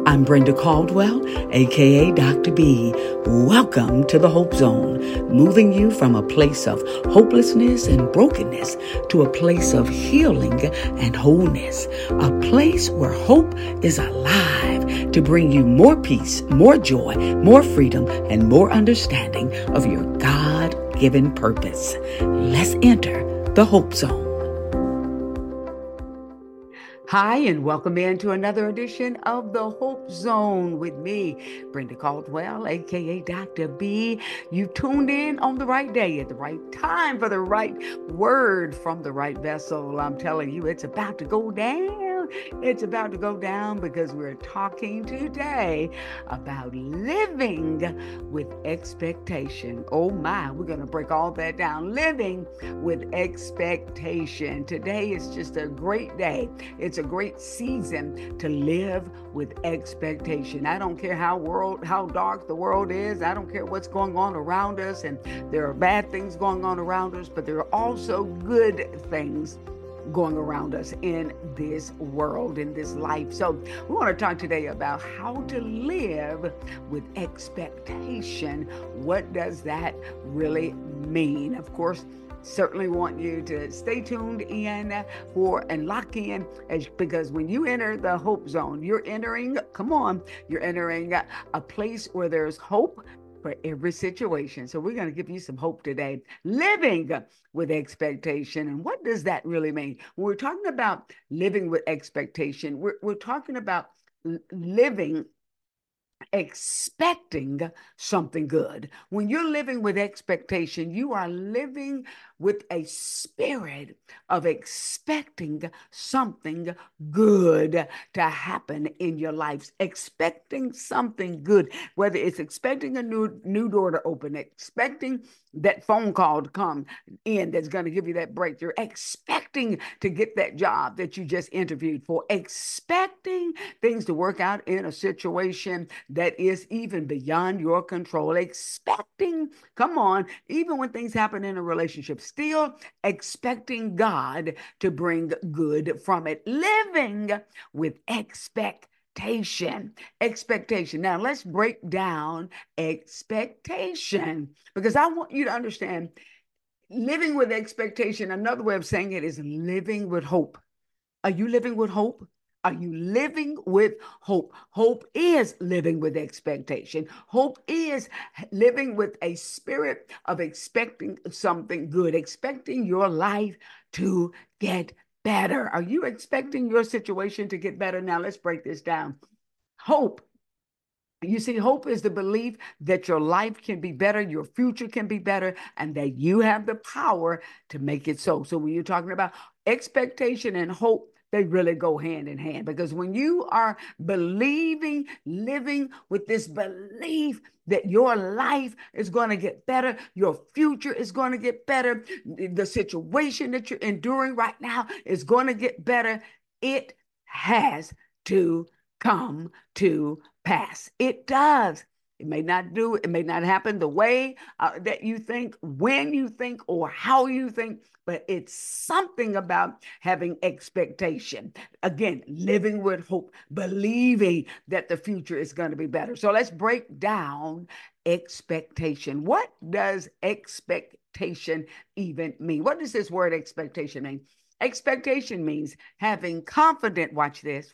I'm Brenda Caldwell, aka Dr. B. Welcome to the Hope Zone, moving you from a place of hopelessness and brokenness to a place of healing and wholeness, a place where hope is alive to bring you more peace, more joy, more freedom, and more understanding of your God-given purpose. Let's enter the Hope Zone. Hi, and welcome into another edition of the Hope Zone with me, Brenda Caldwell, aka Dr. B. You tuned in on the right day at the right time for the right word from the right vessel. I'm telling you, it's about to go down. It's about to go down because we're talking today about living with expectation. Oh my, we're going to break all that down. Living with expectation. Today is just a great day. It's a great season to live with expectation. I don't care how dark the world is. I don't care what's going on around us, and there are bad things going on around us, but there are also good things going around us in this world, in this life. So we want to talk today about how to live with expectation. What does that really mean? Of course, certainly want you to stay tuned in and lock in, because when you enter the Hope Zone, you're entering a place where there's hope for every situation. So we're going to give you some hope today. Living with expectation. And what does that really mean? When we're talking about living with expectation, we're talking about living expecting something good. When you're living with expectation, you are living with a spirit of expecting something good to happen in your life, expecting something good, whether it's expecting a new door to open, expecting that phone call to come in that's going to give you that breakthrough, expecting to get that job that you just interviewed for, expecting things to work out in a situation that is even beyond your control, expecting, even when things happen in a relationship, still expecting God to bring good from it, living with expectation. Now, let's break down expectation, because I want you to understand living with expectation. Another way of saying it is living with hope. Are you living with hope? Are you living with hope? Hope is living with expectation. Hope is living with a spirit of expecting something good, expecting your life to get better. Are you expecting your situation to get better? Now, let's break this down. Hope. You see, hope is the belief that your life can be better, your future can be better, and that you have the power to make it so. So when you're talking about expectation and hope, they really go hand in hand, because when you are believing, living with this belief that your life is going to get better, your future is going to get better, the situation that you're enduring right now is going to get better, it has to come to pass. It does. It may not happen the way that you think, when you think, or how you think, but it's something about having expectation. Again, living with hope, believing that the future is going to be better. So let's break down expectation. What does expectation even mean? What does this word expectation mean? Expectation means having confident, watch this,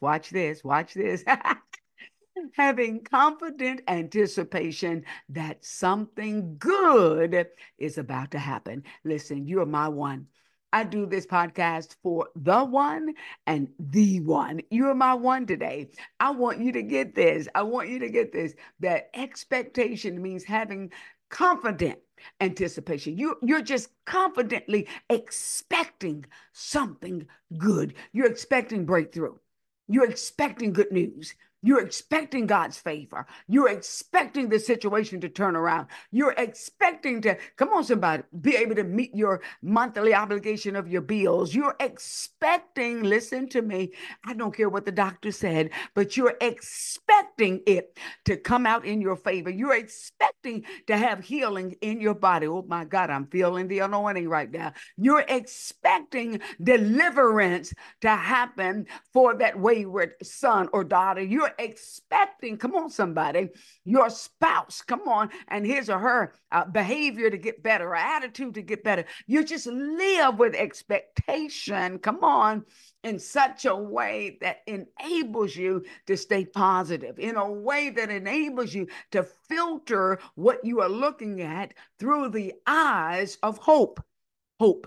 having confident anticipation that something good is about to happen. Listen, you're my one. I do this podcast for the one and the one. You're my one today. I want you to get this. That expectation means having confident anticipation. You're just confidently expecting something good. You're expecting breakthrough. You're expecting good news. You're expecting God's favor. You're expecting the situation to turn around. You're expecting to, come on, somebody, be able to meet your monthly obligation of your bills. You're expecting, listen to me, I don't care what the doctor said, but you're expecting it to come out in your favor. You're expecting to have healing in your body. Oh my God, I'm feeling the anointing right now. You're expecting deliverance to happen for that wayward son or daughter. You're expecting, come on, somebody, your spouse, come on, and his or her behavior to get better, or attitude to get better. You just live with expectation, come on, in such a way that enables you to stay positive, in a way that enables you to filter what you are looking at through the eyes of hope. Hope.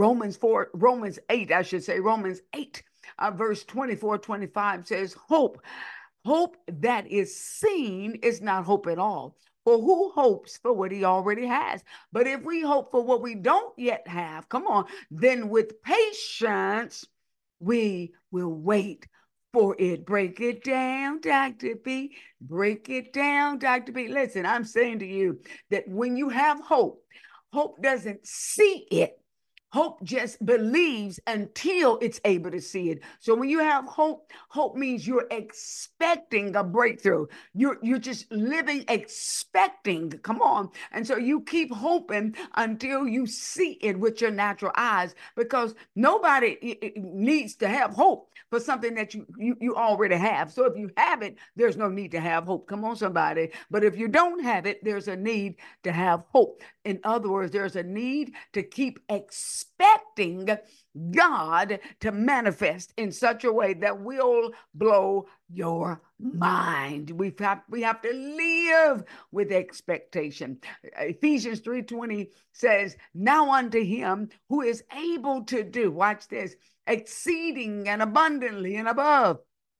Romans 8, I should say, Romans 8, verse 24, 25 says, hope. Hope that is seen is not hope at all. For who hopes for what he already has? But if we hope for what we don't yet have, come on, then with patience, we will wait for it. Break it down, Dr. B. Break it down, Dr. B. Listen, I'm saying to you that when you have hope, hope doesn't see it. Hope just believes until it's able to see it. So when you have hope, hope means you're expecting a breakthrough. You're just living expecting. Come on. And so you keep hoping until you see it with your natural eyes, because nobody needs to have hope for something that you already have. So if you have it, there's no need to have hope. Come on, somebody. But if you don't have it, there's a need to have hope. In other words, there's a need to keep expecting God to manifest in such a way that will blow your mind. We have to live with expectation. Ephesians 3:20 says, now unto him who is able to do, watch this, exceeding and abundantly and above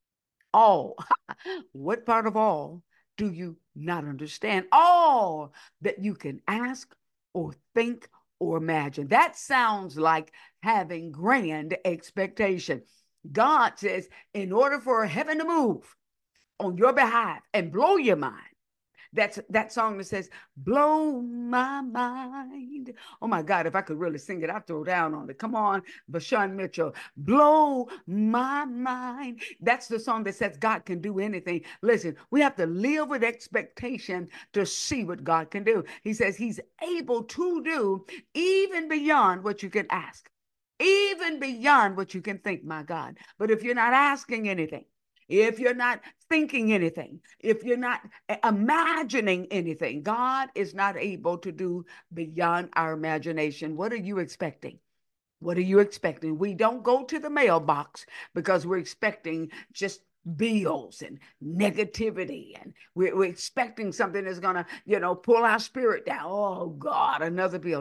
all. What part of all do you not understand? All that you can ask or think or imagine. That sounds like having grand expectation. God says, in order for heaven to move on your behalf and blow your mind, that's that song that says, blow my mind. Oh my God, if I could really sing it, I'd throw down on it. Come on, Vashawn Mitchell, blow my mind. That's the song that says God can do anything. Listen, we have to live with expectation to see what God can do. He says he's able to do even beyond what you can ask, even beyond what you can think, my God. But if you're not asking anything, if you're not thinking anything, if you're not imagining anything, God is not able to do beyond our imagination. What are you expecting? What are you expecting? We don't go to the mailbox because we're expecting just bills and negativity, and we're expecting something that's gonna, pull our spirit down. Oh God, another bill.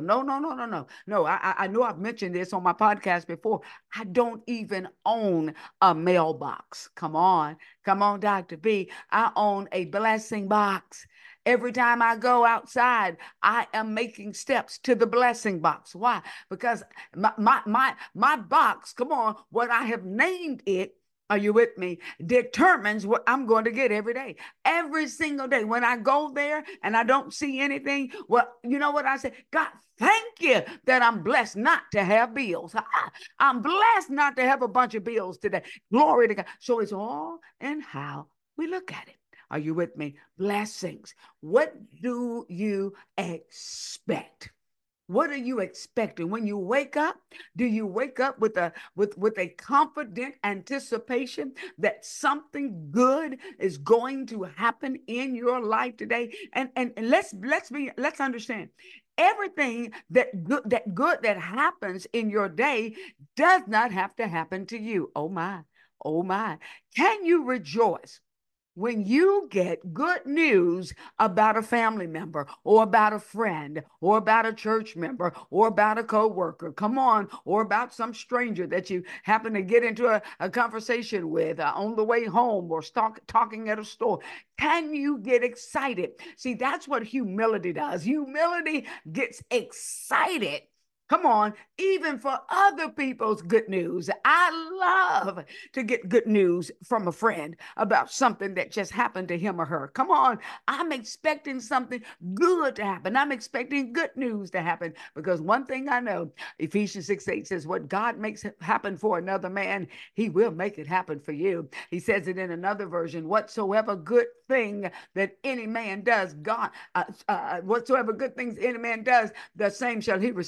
No. I know I've mentioned this on my podcast before. I don't even own a mailbox. Come on, Dr. B. I own a blessing box. Every time I go outside, I am making steps to the blessing box. Why? Because my box, come on, what I have named it, are you with me? Determines what I'm going to get every day. Every single day. When I go there and I don't see anything, well, you know what I say? God, thank you that I'm blessed not to have bills. I'm blessed not to have a bunch of bills today. Glory to God. So it's all in how we look at it. Are you with me? Blessings. What do you expect? What are you expecting when you wake up? Do you wake up with a confident anticipation that something good is going to happen in your life today? And let's understand, everything that good that happens in your day does not have to happen to you. Oh my. Oh my. Can you rejoice when you get good news about a family member or about a friend or about a church member or about a coworker? Come on, or about some stranger that you happen to get into a conversation with on the way home, or talking at a store. Can you get excited? See, that's what humility does. Humility gets excited. Come on, even for other people's good news. I love to get good news from a friend about something that just happened to him or her. Come on, I'm expecting something good to happen. I'm expecting good news to happen, because one thing I know, Ephesians 6:8 says, what God makes happen for another man, he will make it happen for you. He says it in another version, whatsoever good thing that any man does, whatsoever good things any man does, the same shall he receive back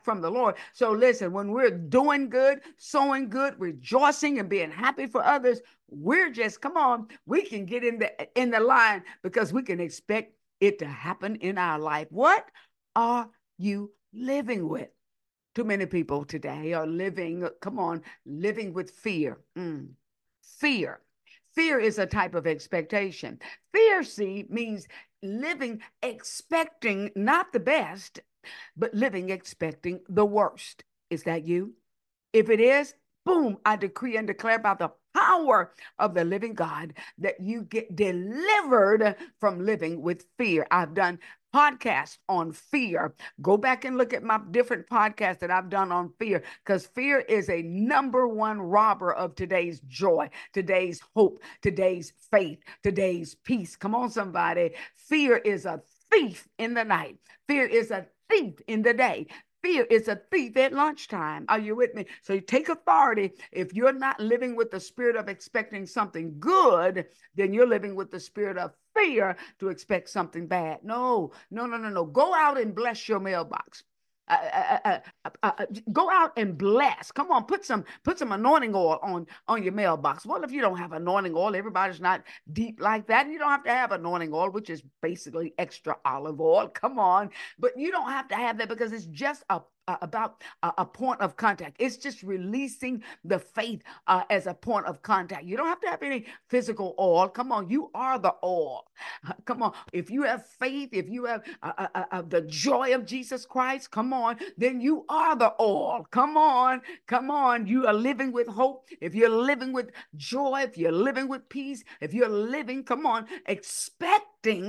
from the Lord. So listen, when we're doing good, sowing good, rejoicing and being happy for others, we're just, come on, we can get in the line because we can expect it to happen in our life. What are you living with? Too many people today are living, come on, living with fear. Fear. Fear is a type of expectation. Fear, see, means living expecting not the best, but living expecting the worst. Is that you? If it is, boom, I decree and declare by the power of the living God that you get delivered from living with fear. I've done podcasts on fear. Go back and look at my different podcasts that I've done on fear, because fear is a number one robber of today's joy, today's hope, today's faith, today's peace. Come on, somebody. Fear is a thief in the night. Fear is a thief in the day. Fear is a thief at lunchtime. Are you with me? So you take authority. If you're not living with the spirit of expecting something good, then you're living with the spirit of fear to expect something bad. No, no, no, no, no. Go out and bless your mailbox. Go out and bless. Come on, put some anointing oil on your mailbox. Well, if you don't have anointing oil, everybody's not deep like that. You don't have to have anointing oil, which is basically extra olive oil. Come on, but you don't have to have that because it's just about a point of contact. It's just releasing the faith as a point of contact. You don't have to have any physical oil. Come on, you are the oil. Come on, if you have faith, if you have the joy of Jesus Christ, come on, then you are the oil. Come on, come on. You are living with hope. If you're living with joy, if you're living with peace, if you're living, come on, expecting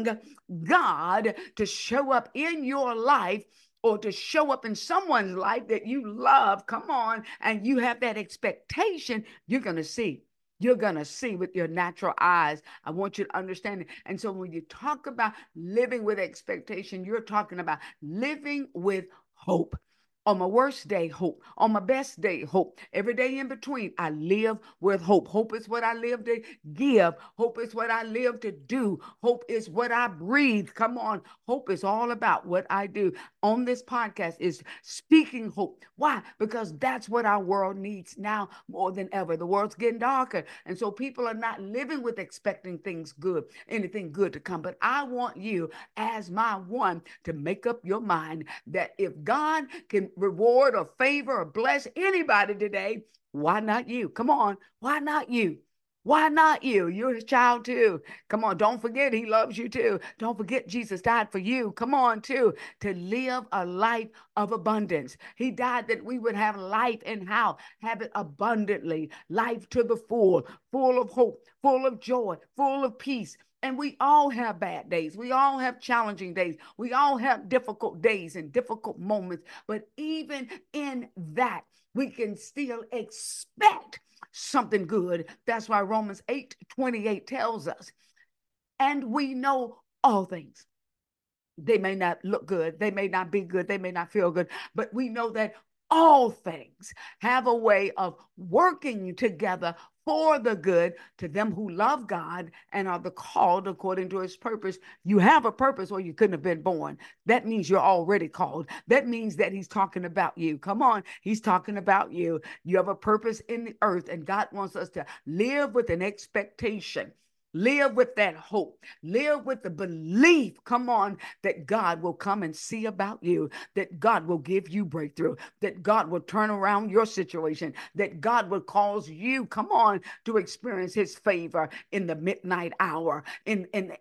God to show up in your life or to show up in someone's life that you love, come on, and you have that expectation, you're going to see. You're going to see with your natural eyes. I want you to understand it. And so when you talk about living with expectation, you're talking about living with hope. On my worst day, hope. On my best day, hope. Every day in between, I live with hope. Hope is what I live to give. Hope is what I live to do. Hope is what I breathe. Come on. Hope is all about what I do. On this podcast is speaking hope. Why? Because that's what our world needs now more than ever. The world's getting darker. And so people are not living with expecting things good, anything good to come. But I want you, as my one, to make up your mind that if God can reward or favor or bless anybody today, why not you? Come on. Why not you? Why not you? You're his child too. Come on. Don't forget he loves you too. Don't forget Jesus died for you. Come on too. To live a life of abundance. He died that we would have life, and how? Have it abundantly. Life to the full, full of hope, full of joy, full of peace. And we all have bad days. We all have challenging days. We all have difficult days and difficult moments. But even in that, we can still expect something good. That's why Romans 8:28 tells us, and we know all things. They may not look good. They may not be good. They may not feel good. But we know that all things have a way of working together for the good to them who love God and are the called according to his purpose. You have a purpose or you couldn't have been born. That means you're already called. That means that he's talking about you. Come on. He's talking about you. You have a purpose in the earth, and God wants us to live with an expectation. Live with that hope. Live with the belief, come on, that God will come and see about you, that God will give you breakthrough, that God will turn around your situation, that God will cause you, come on, to experience his favor in the midnight hour, in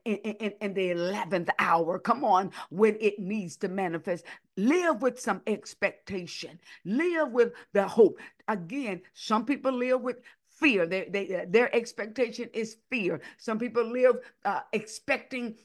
the 11th hour, come on, when it needs to manifest. Live with some expectation. Live with the hope. Again, some people live with fear. Their expectation is fear. Some people live expecting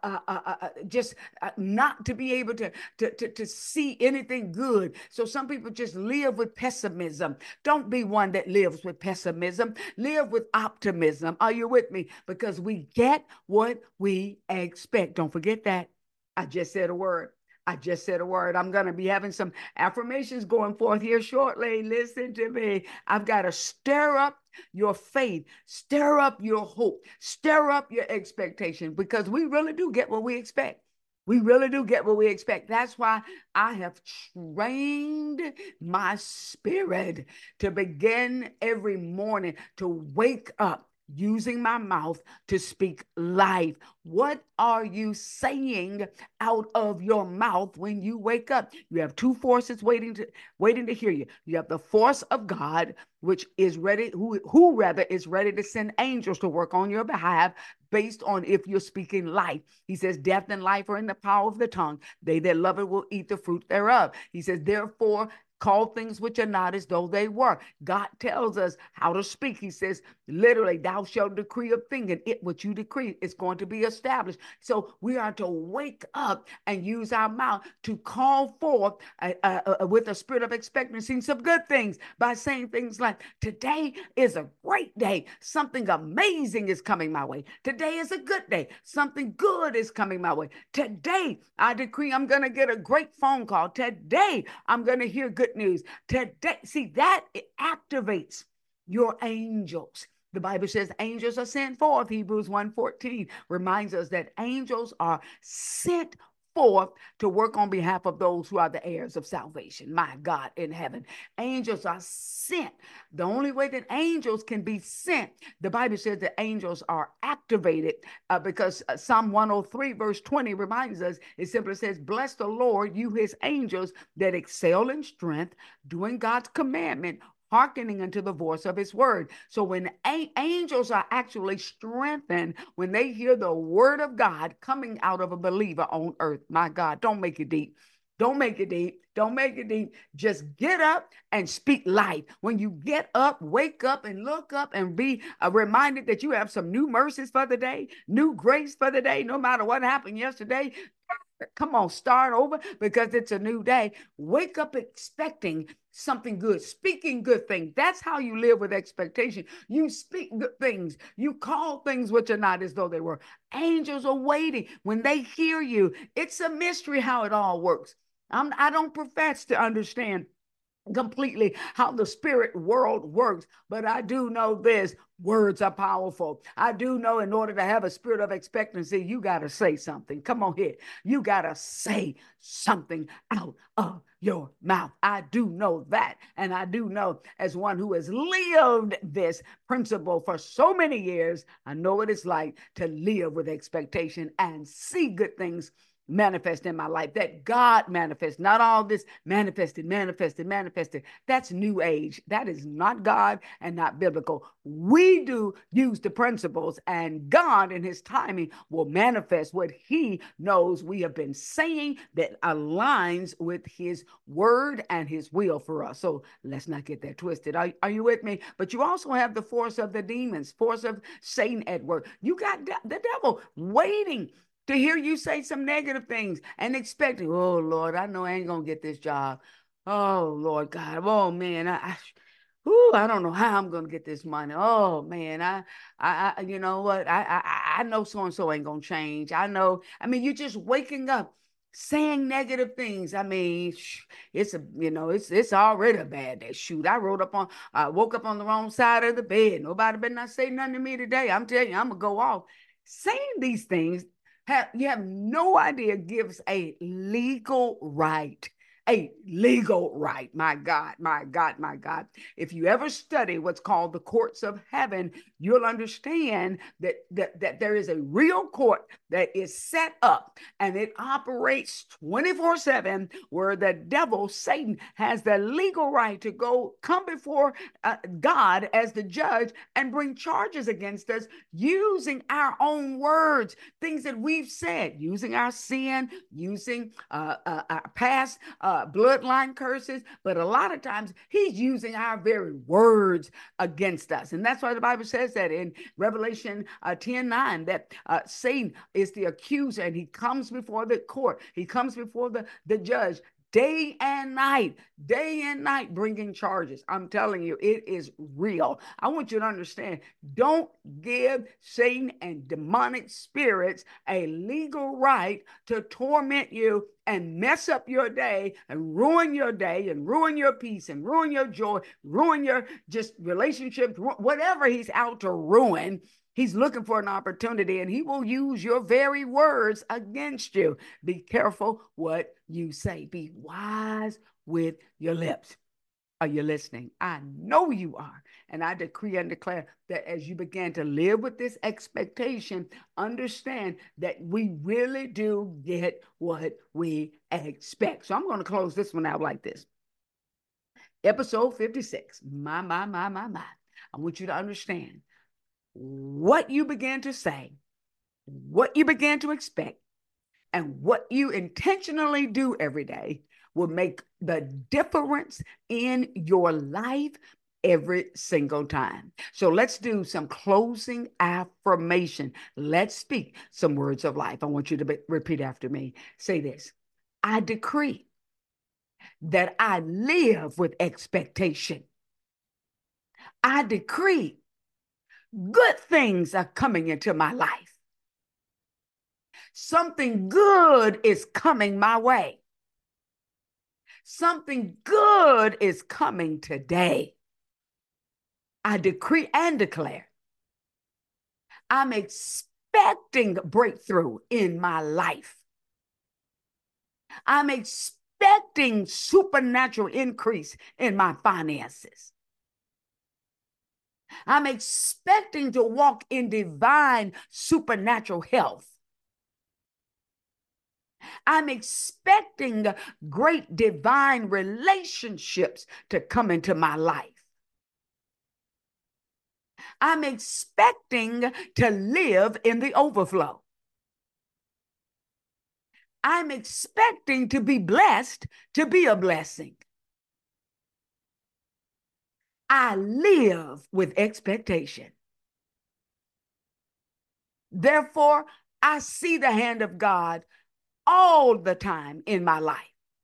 just not to be able to see anything good. So some people just live with pessimism. Don't be one that lives with pessimism. Live with optimism. Are you with me? Because we get what we expect. Don't forget that. I just said a word. I just said a word. I'm going to be having some affirmations going forth here shortly. Listen to me. I've got to stir up your faith, stir up your hope, stir up your expectation, because we really do get what we expect. We really do get what we expect. That's why I have trained my spirit to begin every morning to wake up using my mouth to speak life. What are you saying out of your mouth when you wake up? You have two forces waiting to hear you. You have the force of God, which is ready, who rather is ready to send angels to work on your behalf based on if you're speaking life. He says, death and life are in the power of the tongue. They that love it will eat the fruit thereof. He says, therefore, call things which are not as though they were. God tells us how to speak. He says, literally, thou shalt decree a thing, and it what you decree is going to be established. So we are to wake up and use our mouth to call forth with a spirit of expectancy some good things by saying things like, today is a great day. Something amazing is coming my way. Today is a good day. Something good is coming my way. Today, I decree I'm going to get a great phone call. Today, I'm going to hear good news. Today, see, that it activates your angels. The Bible says angels are sent forth. Hebrews 1:14 reminds us that angels are sent forth to work on behalf of those who are the heirs of salvation. My God in heaven. Angels are sent. The only way that angels can be sent, the Bible says that angels are activated because Psalm 103 verse 20 reminds us, it simply says, bless the Lord, you his angels that excel in strength, doing God's commandment, hearkening unto the voice of his word. So when angels are actually strengthened, when they hear the word of God coming out of a believer on earth, my God, don't make it deep. Don't make it deep. Don't make it deep. Just get up and speak life. When you get up, wake up and look up and be reminded that you have some new mercies for the day, new grace for the day, no matter what happened yesterday. Come on, start over because it's a new day. Wake up expecting something good, speaking good things. That's how you live with expectation. You speak good things. You call things which are not as though they were. Angels are waiting. When they hear you, it's a mystery how it all works. I don't profess to understand completely how the spirit world works, but I do know this: words are powerful. I do know in order to have a spirit of expectancy, you got to say something. Come on here. You got to say something out of your mouth. I do know that. And I do know, as one who has lived this principle for so many years, I know what it's like to live with expectation and see good things manifest in my life, that God manifests, not all this manifested. That's new age. That is not God and not biblical. We do use the principles, and God in his timing will manifest what he knows we have been saying that aligns with his word and his will for us. So let's not get that twisted. Are you with me? But you also have the force of the demons, force of Satan at work. You got the devil waiting to hear you say some negative things and expecting, oh Lord, I know I ain't gonna get this job. Oh Lord God, oh man, I don't know how I'm gonna get this money. Oh man, you know what? I know so and so ain't gonna change. I know. I mean, you're just waking up saying negative things. I mean, it's already a bad day. Shoot, I woke up on the wrong side of the bed. Nobody better not say nothing to me today. I'm telling you, I'm gonna go off. Saying these things you have no idea gives a legal right. A legal right. My God, my God, my God. If you ever study what's called the courts of heaven, you'll understand that there is a real court that is set up and it operates 24/7, where the devil, Satan, has the legal right to come before God as the judge and bring charges against us using our own words, things that we've said, using our sin, using our past bloodline curses. But a lot of times he's using our very words against us. And that's why the Bible says that in Revelation 10:9, that Satan is the accuser and he comes before the court. He comes before the judge day and night, bringing charges. I'm telling you, it is real. I want you to understand, don't give Satan and demonic spirits a legal right to torment you and mess up your day and ruin your peace and ruin your joy, ruin your just relationships, whatever he's out to ruin. He's looking for an opportunity, and he will use your very words against you. Be careful what you say. Be wise with your lips. Are you listening? I know you are. And I decree and declare that as you begin to live with this expectation, understand that we really do get what we expect. So I'm going to close this one out like this. Episode 56. My. I want you to understand what you began to say, what you began to expect, and what you intentionally do every day will make the difference in your life every single time. So let's do some closing affirmation. Let's speak some words of life. I want you to repeat after me. Say this. I decree that I live with expectation. I decree good things are coming into my life. Something good is coming my way. Something good is coming today. I decree and declare I'm expecting breakthrough in my life. I'm expecting supernatural increase in my finances. I'm expecting to walk in divine supernatural health. I'm expecting great divine relationships to come into my life. I'm expecting to live in the overflow. I'm expecting to be blessed to be a blessing. I live with expectation. Therefore, I see the hand of God all the time in my life.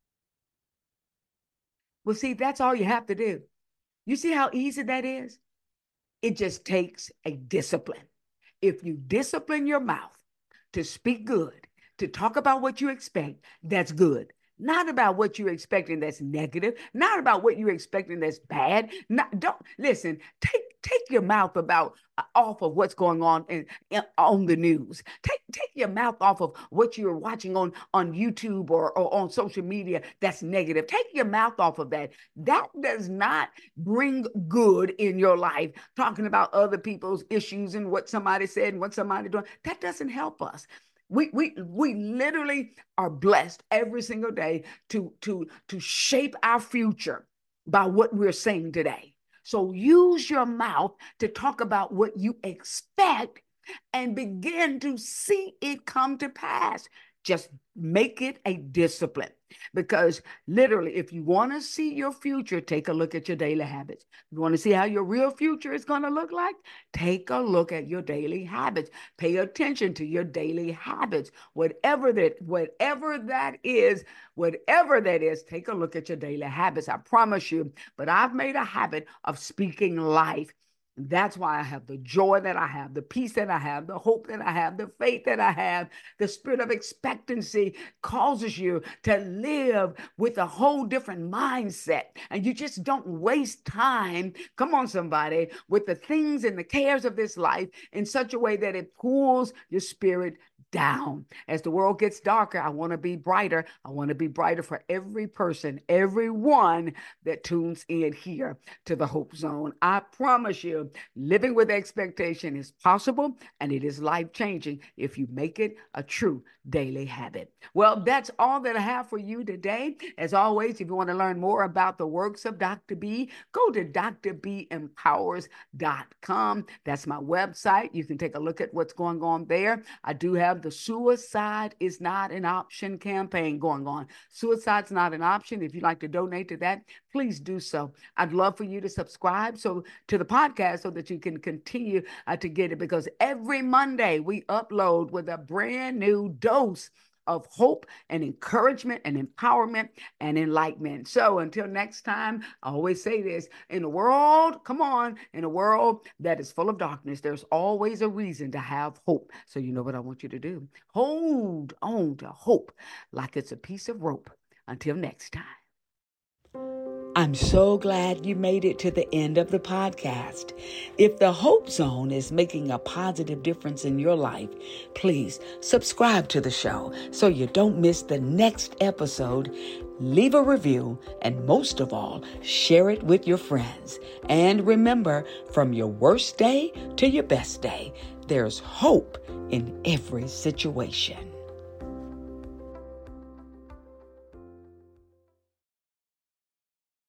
Well, see, that's all you have to do. You see how easy that is? It just takes a discipline. If you discipline your mouth to speak good, to talk about what you expect, that's good. Not about what you're expecting that's negative, not about what you're expecting that's bad. Don't listen, take your mouth about off of what's going on on the news. Take your mouth off of what you're watching on YouTube or on social media that's negative. Take your mouth off of that. That does not bring good in your life. Talking about other people's issues and what somebody said and what somebody doing, that doesn't help us. We literally are blessed every single day to shape our future by what we're saying today. So use your mouth to talk about what you expect and begin to see it come to pass. Just make it a discipline, because literally, if you want to see your future, take a look at your daily habits. You want to see how your real future is going to look like? Take a look at your daily habits. Pay attention to your daily habits. Whatever that is, take a look at your daily habits. I promise you, but I've made a habit of speaking life. That's why I have the joy that I have, the peace that I have, the hope that I have, the faith that I have. The spirit of expectancy causes you to live with a whole different mindset. And you just don't waste time, come on, somebody, with the things and the cares of this life in such a way that it pulls your spirit down. As the world gets darker, I want to be brighter. I want to be brighter for every person, everyone that tunes in here to the Hope Zone. I promise you, living with expectation is possible, and it is life-changing if you make it a true daily habit. Well, that's all that I have for you today. As always, if you want to learn more about the works of Dr. B, go to drbempowers.com. That's my website. You can take a look at what's going on there. I do have the Suicide is Not an Option campaign going on. Suicide's not an option. If you'd like to donate to that, please do so. I'd love for you to subscribe to the podcast so that you can continue to get it, because every Monday we upload with a brand new dose of hope and encouragement and empowerment and enlightenment. So until next time, I always say this: in a world that is full of darkness, there's always a reason to have hope. So you know what I want you to do? Hold on to hope like it's a piece of rope. Until next time. I'm so glad you made it to the end of the podcast. If the Hope Zone is making a positive difference in your life, please subscribe to the show so you don't miss the next episode. Leave a review, and most of all, share it with your friends. And remember, from your worst day to your best day, there's hope in every situation.